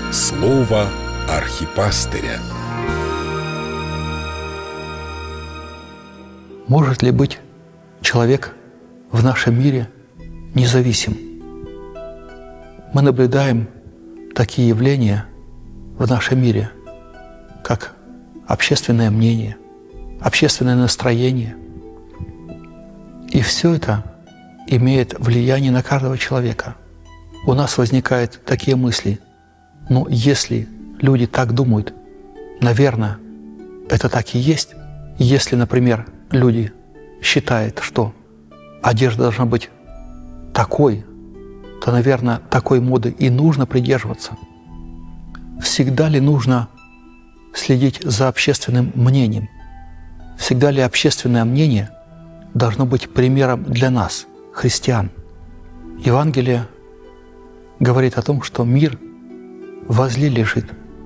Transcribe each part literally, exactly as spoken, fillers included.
Слово архипастыря. Может ли быть человек в нашем мире независим? Мы наблюдаем такие явления в нашем мире, как общественное мнение, общественное настроение. И все это имеет влияние на каждого человека. У нас возникают такие мысли: ну, если люди так думают, наверное, это так и есть. Если, например, люди считают, что одежда должна быть такой, то, наверное, такой моды и нужно придерживаться. Всегда ли нужно следить за общественным мнением? Всегда ли общественное мнение должно быть примером для нас, христиан? Евангелие говорит о том, что мир возле лежит.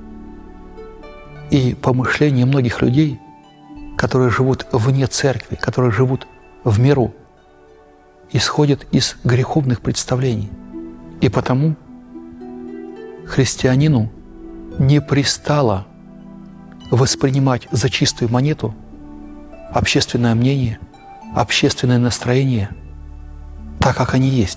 И помышления многих людей, которые живут вне церкви, которые живут в миру, исходят из греховных представлений. И потому христианину не пристало воспринимать за чистую монету общественное мнение, общественное настроение так, как они есть.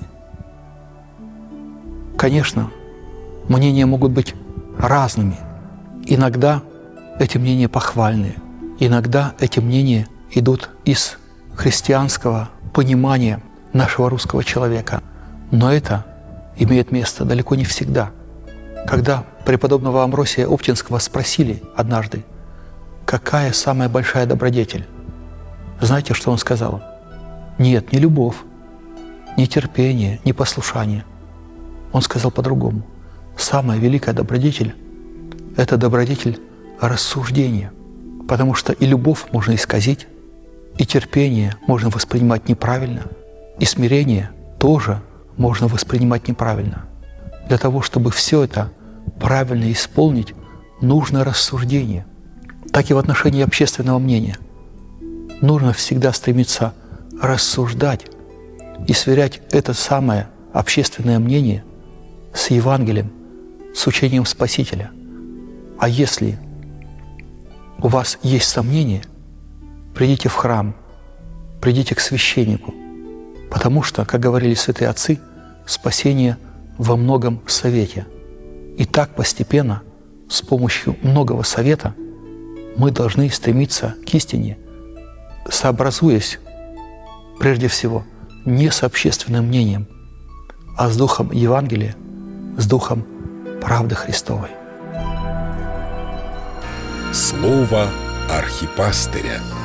Конечно, мнения могут быть разными. Иногда эти мнения похвальные, иногда эти мнения идут из христианского понимания нашего русского человека. Но это имеет место далеко не всегда. Когда преподобного Амвросия Оптинского спросили однажды, какая самая большая добродетель, знаете, что он сказал? Нет, не любовь, не терпение, не послушание. Он сказал по-другому. Самая великая добродетель – это добродетель рассуждения, потому что и любовь можно исказить, и терпение можно воспринимать неправильно, и смирение тоже можно воспринимать неправильно. Для того, чтобы все это правильно исполнить, нужно рассуждение. Так и в отношении общественного мнения. Нужно всегда стремиться рассуждать и сверять это самое общественное мнение с Евангелием, с учением Спасителя. А если у вас есть сомнения, придите в храм, придите к священнику, потому что, как говорили святые отцы, спасение во многом совете. И так постепенно, с помощью многого совета, мы должны стремиться к истине, сообразуясь, прежде всего, не с общественным мнением, а с духом Евангелия, с духом правды Христовой. Слово архипастыря.